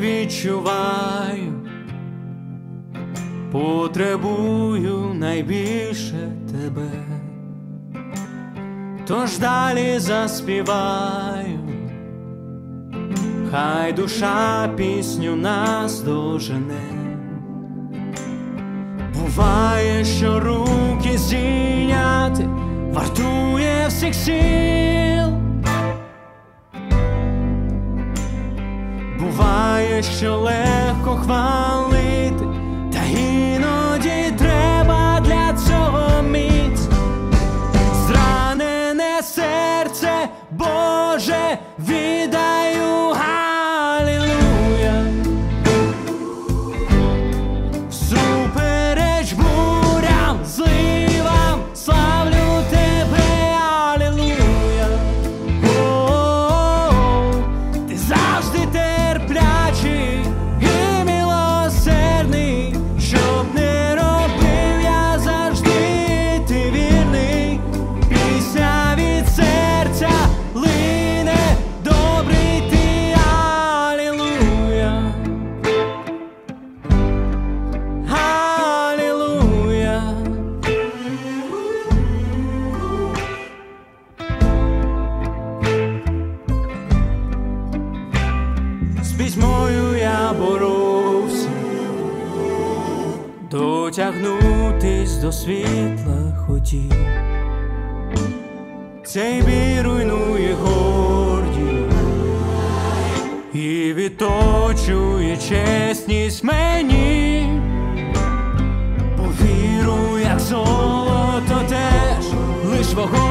відчуваю, потребую найбільше тебе. Тож далі заспіваю, хай душа пісню нас дожене. Буває, що руки зійняти вартує всіх сил. Буває, що легко хвалити, та іноді треба для цього міць. Зранене серце, Боже, віддаю, Алілуя. Всупереч бурям, зливам, славлю тебе, Алілуя. О-о-о, ти завжди терплячий і милосердний, щоб не робив я завжди, ти вірний. Пісня від серця лине, добрий ти, Алілуя. Алілуя. З пітьмою я боровся, дотягнутись до світла хотів. Цей біль руйнує гордість і відточує чесність мені. Повіру, як золото теж лиш вогонь